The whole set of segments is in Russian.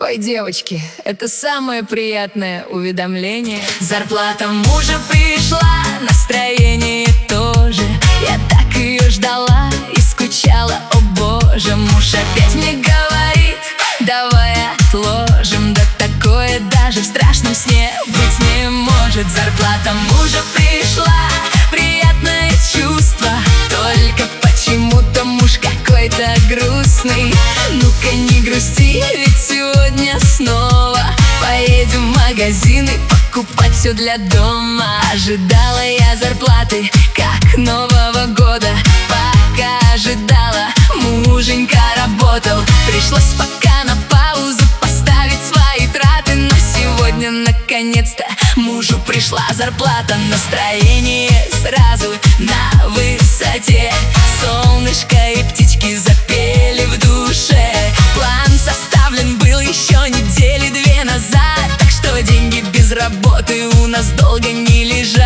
Ой, девочки, это самое приятное уведомление. Зарплата мужа пришла, настроение тоже. Я так ее ждала и скучала, о боже. Муж опять мне говорит: давай отложим. Да такое даже в страшном сне быть не может. Зарплата мужа пришла, приятное чувство. Только почему-то муж какой-то грустный. Ну-ка не грусти, ведь сегодня снова поедем в магазин и покупать все для дома. Ожидала я зарплаты, как Нового года. Пока ожидала, муженька работал. Пришлось пока на паузу поставить свои траты. Но сегодня наконец-то мужу пришла зарплата. Настроение сразу на высоте. Солнышко и птички запели в душе. План составлен был еще недели две назад. Так что деньги без работы у нас долго не лежат.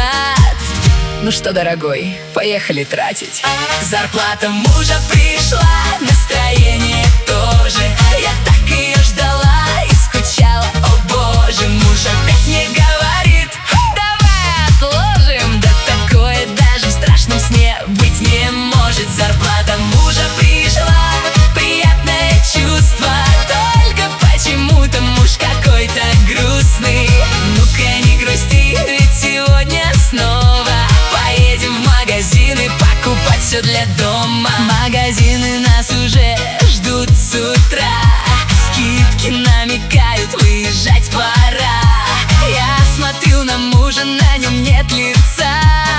Ну что, дорогой, поехали тратить. Зарплата мужа пришла, настроение тоже. Я так ее ждала и скучала, о боже. Муж опять мне говорит: давай отложим. Да такое даже в страшном сне быть не может. Зарплата мужа пришла, приятное чувство. Только почему-то муж какой-то грустный. Ну-ка не грусти, ведь сегодня снова поедем в магазины покупать все для дома. Магазины нас уже ждут с утра. Скидки намекают, выезжать пора. Я смотрю на мужа, на нем нет лица.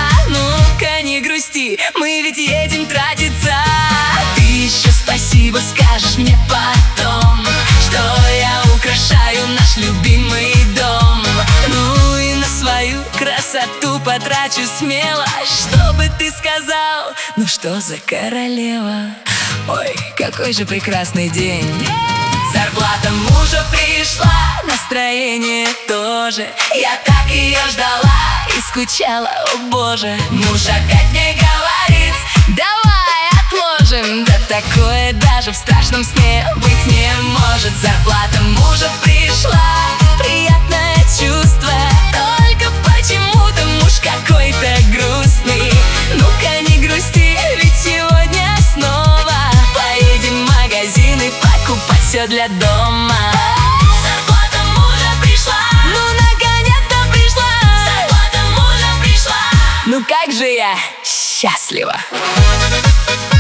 Ну-ка не грусти, мы ведь едем тратиться. Ты еще спасибо скажешь мне потом, что я украшаю наш любимый дом. Ну и на свою красоту потрачу смело. Что бы ты сказал? Ну что за королева? Ой, какой же прекрасный день. Зарплата мужа пришла, настроение тоже. Я так ее ждала и скучала, о боже. Муж опять мне говорит: давай отложим. Да такое даже в страшном сне быть не может. Зарплата мужа пришла, приятное чувство. Только почему-то муж какой-то грустный. Ну-ка не грусти, ведь сегодня снова поедем в магазины покупать все для дома. Зарплата мужа пришла, ну наконец-то пришла. Зарплата мужа пришла, ну как же я счастлива.